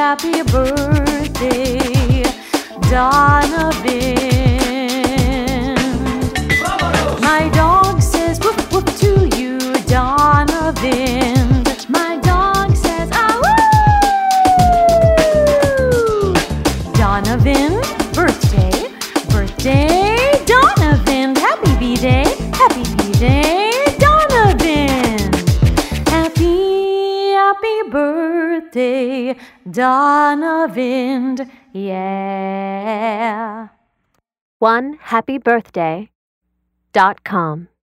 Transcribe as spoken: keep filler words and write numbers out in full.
happy birthday, Donovan. My dog says woof woof to you, Donovan. My dog says ah woo. Donovan, birthday, birthday, Donovan. Happy B-Day, happy B-Day, Donovan. Happy, happy birthday, Donovan. Yeah. one happy birthday dot com